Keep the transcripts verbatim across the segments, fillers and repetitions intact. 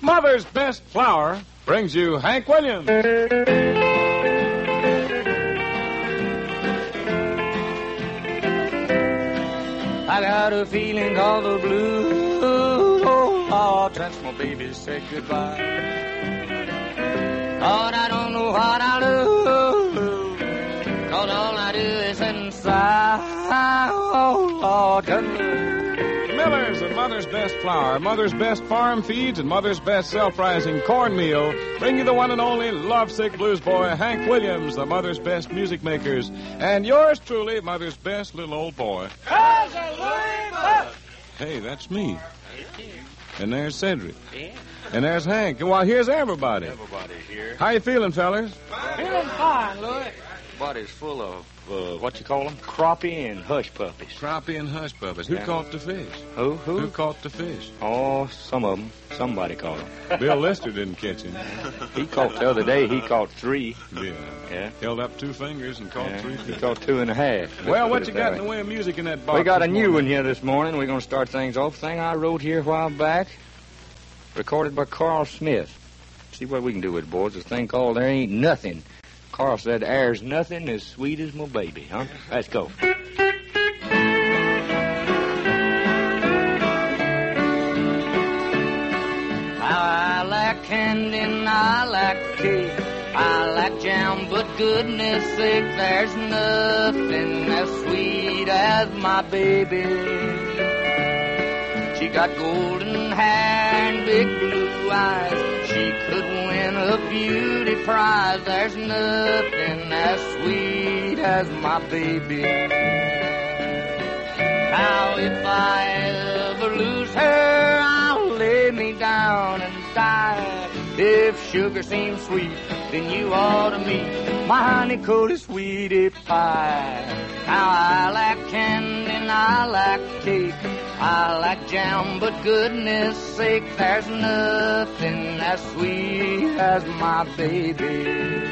Mother's Best Flour brings you Hank Williams. I got a feeling called the blues, oh Lord, since my baby said goodbye. Lord, I don't know what I'll do, cause all I do is sit and sigh, oh Lord, Miller's and Mother's Best Flour, Mother's Best Farm Feeds, and Mother's Best Self-Rising Cornmeal bring you the one and only lovesick blues boy, Hank Williams, the Mother's Best Music Makers, and yours truly, Mother's Best Little Old Boy. Hey, that's me. And there's Cedric. And there's Hank. Well, here's everybody. Everybody here. How you feeling, fellas? Feeling fine, Louis. Body's full of, uh, what you call them? Crappie and hush puppies. Crappie and hush puppies. Who Yeah. caught the fish? Who? Who? Who caught the fish? Oh, some of them. Somebody caught them. Bill Lister didn't catch him. He caught the other day. He caught three. Yeah. Yeah. Held up two fingers and caught Yeah. three He fish. caught two and a half. Let's Well, put what it you that got way. in the way of music in that box? We got a this new morning? one here this morning. We're going to start things off. Thing I wrote here a while back, recorded by Carl Smith. See what we can do with it, boys. This thing called There Ain't Nothing. Carl said, "There's nothing as sweet as my baby," huh? Let's go. I like candy and I like cake. I like jam, but goodness sake, there's nothing as sweet as my baby. She got golden hair and big blue eyes. She could win a beauty prize. There's nothing as sweet as my baby. Now if I ever lose her, I'll lay me down and die. If sugar seems sweet, then you ought to meet my honey-coated sweetie pie. Now I like candy and I like cake. I like jam, but goodness sake, there's nothing as sweet as my baby.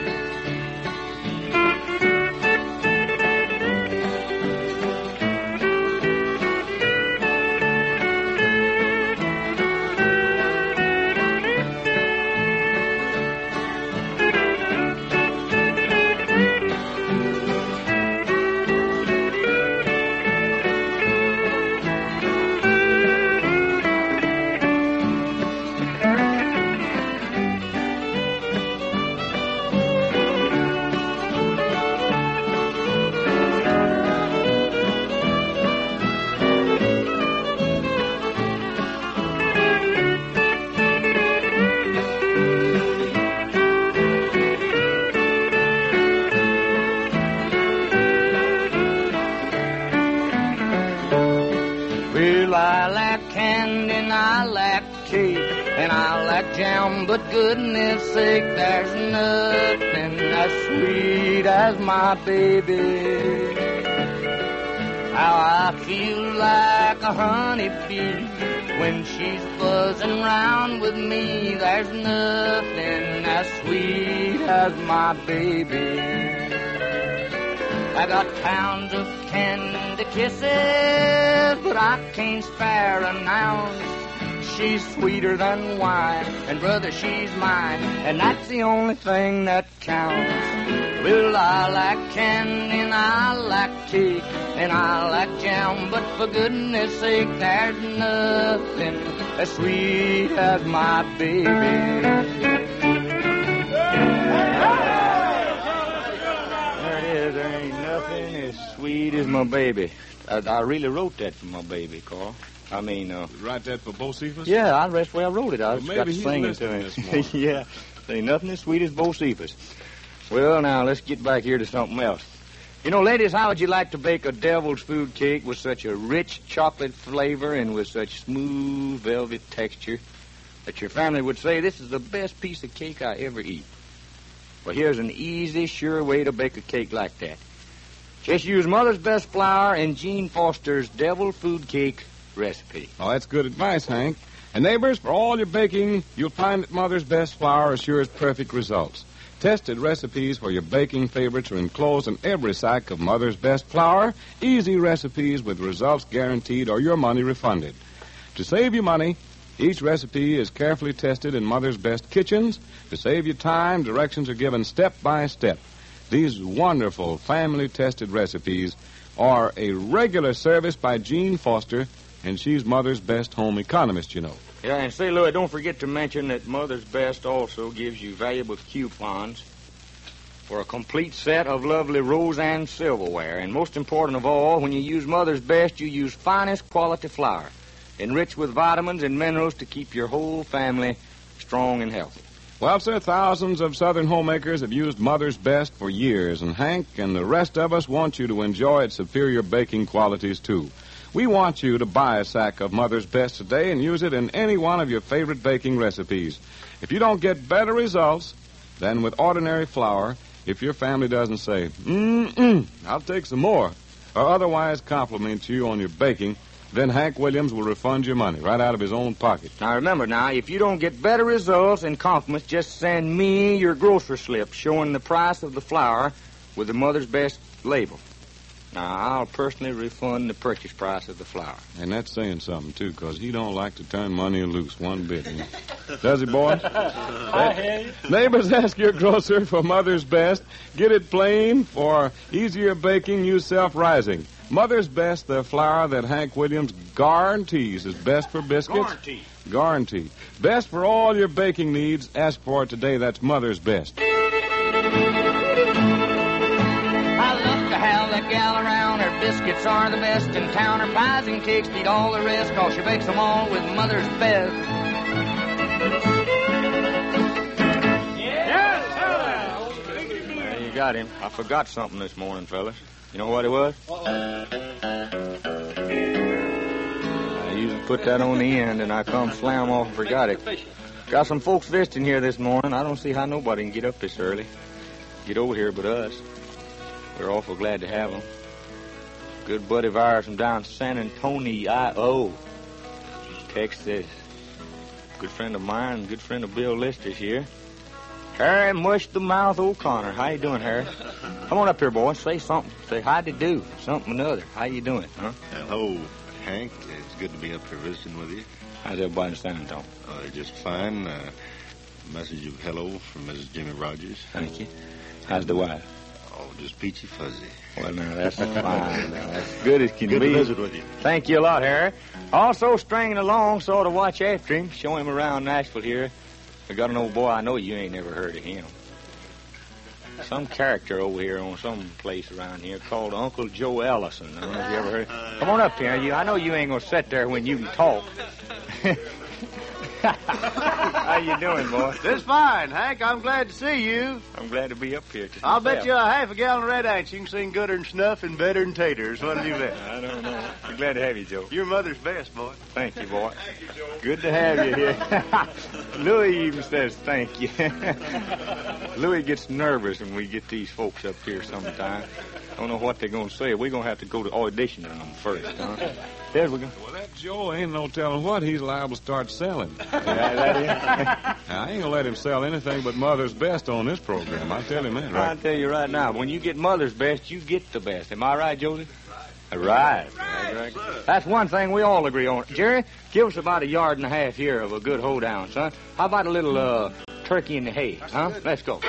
Well, I like candy and I like cake, and I like jam, but goodness sake, there's nothing as sweet as my baby. How I feel like a honeybee when she's buzzing round with me. There's nothing as sweet as my baby. I got pounds of candy kisses, but I can't spare an ounce. She's sweeter than wine, and brother, she's mine, and that's the only thing that counts. Well, I like candy and I like cake, and I like jam, but for goodness sake, there's nothing as sweet as my baby. There ain't nothing as sweet as my baby. I, I really wrote that for my baby, Carl. I mean, uh... Write that for Bocephus? Yeah, I, that's where I wrote it. I Well, just maybe got to he's sing it to listening him. this morning. Yeah, there ain't nothing as sweet as Bocephus. Well, now, let's get back here to something else. You know, ladies, how would you like to bake a devil's food cake with such a rich chocolate flavor and with such smooth velvet texture that your family would say, this is the best piece of cake I ever eat? Well, here's an easy, sure way to bake a cake like that. Just use Mother's Best Flour and Gene Foster's Devil Food Cake recipe. Oh, that's good advice, Hank. And neighbors, for all your baking, you'll find that Mother's Best Flour assures perfect results. Tested recipes for your baking favorites are enclosed in every sack of Mother's Best Flour. Easy recipes with results guaranteed or your money refunded. To save you money, Each recipe is carefully tested in Mother's Best kitchens. To save you time, directions are given step by step. These wonderful family-tested recipes are a regular service by Jean Foster, and she's Mother's Best home economist, you know. Yeah, and say, Louie, don't forget to mention that Mother's Best also gives you valuable coupons for a complete set of lovely Roseanne silverware. And most important of all, when you use Mother's Best, you use finest quality flour, enriched with vitamins and minerals to keep your whole family strong and healthy. Well, sir, thousands of Southern homemakers have used Mother's Best for years, and Hank and the rest of us want you to enjoy its superior baking qualities, too. We want you to buy a sack of Mother's Best today and use it in any one of your favorite baking recipes. If you don't get better results than with ordinary flour, if your family doesn't say, mm-mm, I'll take some more, or otherwise compliment you on your baking, then Hank Williams will refund your money right out of his own pocket. Now, remember now, if you don't get better results and compliments, just send me your grocery slip showing the price of the flour with the Mother's Best label. Now, I'll personally refund the purchase price of the flour. And that's saying something, too, because he don't like to turn money loose one bit. You know? Does he, boy? I hear you. Neighbors, ask your grocer for Mother's Best. Get it plain. For easier baking, use self-rising. Mother's Best, the flour that Hank Williams guarantees is best for biscuits. Guarantee. Guarantee. Best for all your baking needs. Ask for it today. That's Mother's Best. I love to have that gal around. Her biscuits are the best in town. Her pies and cakes beat all the rest, 'cause she bakes them all with Mother's Best. Yes, There you got him. I forgot something this morning, fellas. You know what it was? I usually put that on the end, and I come slam off and forgot it. Got some folks visiting here this morning. I don't see how nobody can get up this early. Get over here but us. We're awful glad to have them. Good buddy of ours from down San Antonio, I O Texas. Good friend of mine, good friend of Bill Lister's here. Harry Mush the Mouth O'Connor. How you doing, Harry? Come on up here, boy. Say something. Say how'd you do. Something or another. How you doing, huh? Hello, Hank. It's good to be up here visiting with you. How's everybody in San Antonio? Uh, just fine. Uh, message of hello from Missus Jimmy Rogers. Thank you. How's the wife? Oh, just peachy fuzzy. Well, now, that's fine. Now, that's good as can Good be. to visit with you. Thank you a lot, Harry. Also stringing along, sort of watch after him, show him around Nashville here. I got an old boy I know you ain't never heard of him. Some character over here on some place around here called Uncle Joe Ellison. I don't know if you ever heard. Come on up here. You, I know you ain't gonna sit there when you can talk. How you doing, boy? Just fine, Hank. I'm glad to see you. I'm glad to be up here. To I'll bet you a half a gallon of red ants you can sing gooder than snuff and better than taters. What do you bet? I don't know. I'm glad to have you, Joe. You're Mother's Best, boy. Thank you, boy. Thank you, Joe. Good to have you here. Louis even says thank you. Louis gets nervous when we get these folks up here sometime. I don't know what they're going to say. We're going to have to go to audition them first, huh? There we go. Well, that Joe ain't no telling what he's liable to start selling. Yeah, that is. Now, I ain't gonna let him sell anything but Mother's Best on this program. I tell him that, right? I'll tell you right now, when you get Mother's Best, you get the best. Am I right, Josie? Right. Right. Right. That's one thing we all agree on. Jerry, give us about a yard and a half here of a good hoedown, son. How about a little uh, turkey in the hay, huh? Let's go.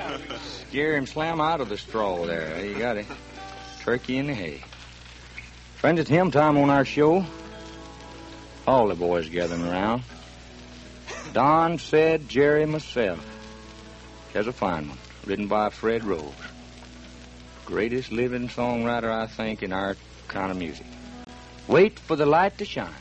Scare him slam out of the straw there. You got it. Turkey in the hay. Friends, it's hymn time on our show. All the boys gathering around. Don, said, Jerry, myself. There's a fine one, written by Fred Rose. Greatest living songwriter, I think, in our kind of music. Wait for the light to shine.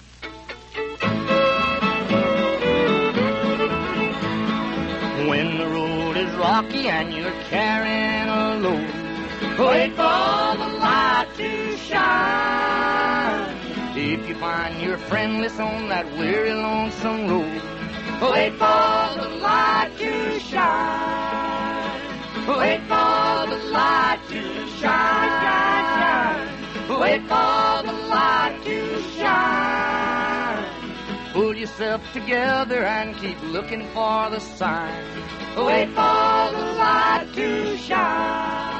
When the road is rocky and you're carrying a load, wait for the light to shine. If you find you're friendless on that weary, lonesome road, wait for the light to shine. Wait for the light to shine, shine, shine. Wait for the light to shine. Pull yourself together and keep looking for the sign. Wait for the light to shine.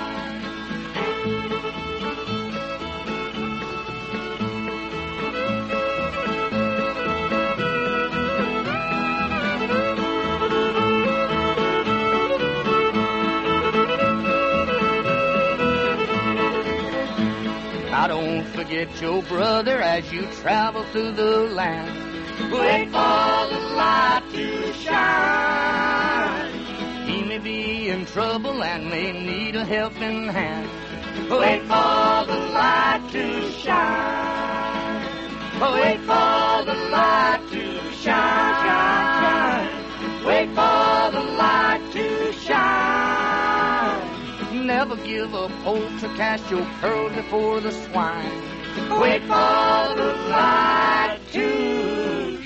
Now don't forget your brother as you travel through the land. Wait for the light to shine. He may be in trouble and may need a helping hand. Wait for the light to shine. Wait for the light to shine, shine, shine. Wait for the light to shine. Never give up hope to cast your pearls before the swine. Wait for the light to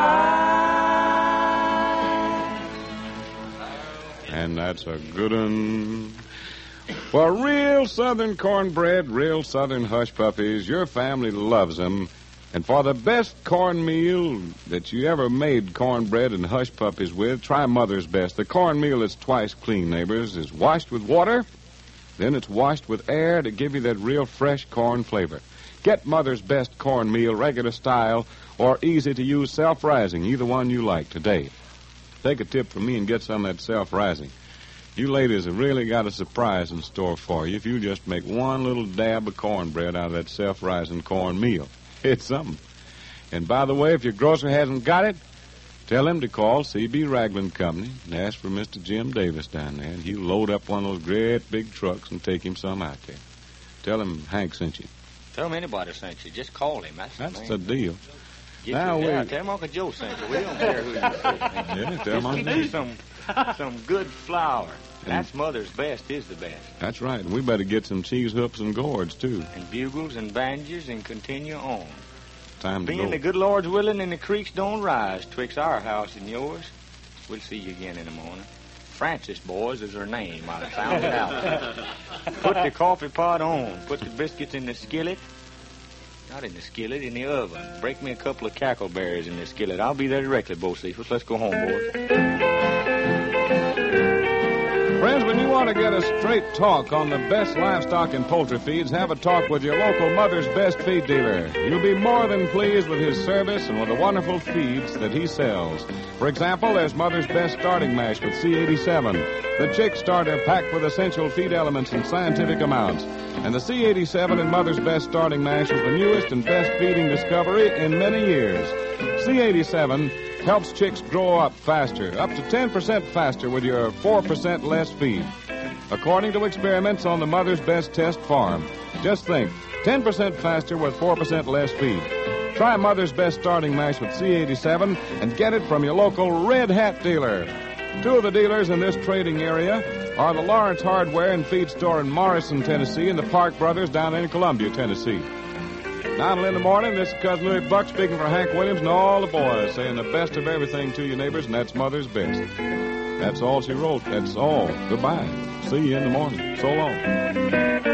shine. And that's a good one. Well, real Southern cornbread, real Southern hush puppies, your family loves them. And for the best cornmeal that you ever made cornbread and hush puppies with, try Mother's Best. The cornmeal is twice clean, neighbors. It's washed with water, then it's washed with air to give you that real fresh corn flavor. Get Mother's Best cornmeal, regular style, or easy-to-use self-rising, either one you like today. Take a tip from me and get some of that self-rising. You ladies have really got a surprise in store for you if you just make one little dab of cornbread out of that self-rising cornmeal. It's something. And by the way, if your grocer hasn't got it, tell him to call C B Ragland Company and ask for Mister Jim Davis down there, and he'll load up one of those great big trucks and take him some out there. Tell him Hank sent you. Tell him anybody sent you. Just call him. That's, That's the, the deal. Get now you, yeah, we... tell him Uncle Joe sent you. We don't care who you say. Yeah, tell him Uncle Just some, some good flour. That's Mother's Best is the best. That's right. And we better get some cheese hoops and gourds, too. And bugles and banjos and continue on. Time to Being go. the good Lord's willing and the creeks don't rise twixt our house and yours, we'll see you again in the morning. Francis, boys, is her name. I found it out. Put the coffee pot on. Put the biscuits in the skillet. Not in the skillet, in the oven. Break me a couple of cackleberries in the skillet. I'll be there directly, Bocephus. Let's go home, boys. Friends, when you want to get a straight talk on the best livestock and poultry feeds, have a talk with your local Mother's Best feed dealer. You'll be more than pleased with his service and with the wonderful feeds that he sells. For example, there's Mother's Best starting mash with C eighty-seven, the chick starter packed with essential feed elements in scientific amounts. And the C eighty-seven in Mother's Best starting mash is the newest and best feeding discovery in many years. C eighty-seven helps chicks grow up faster, up to ten percent faster with your four percent less feed. According to experiments on the Mother's Best test farm. Just think, ten percent faster with four percent less feed. Try Mother's Best starting mash with C eighty-seven and get it from your local Red Hat dealer. Two of the dealers in this trading area are the Lawrence Hardware and Feed Store in Morrison, Tennessee, and the Park Brothers down in Columbia, Tennessee. Now in the morning, this is Cousin Louie Buck speaking for Hank Williams and all the boys, saying the best of everything to you, neighbors, and that's Mother's Best. That's all she wrote. That's all. Goodbye. See you in the morning. So long.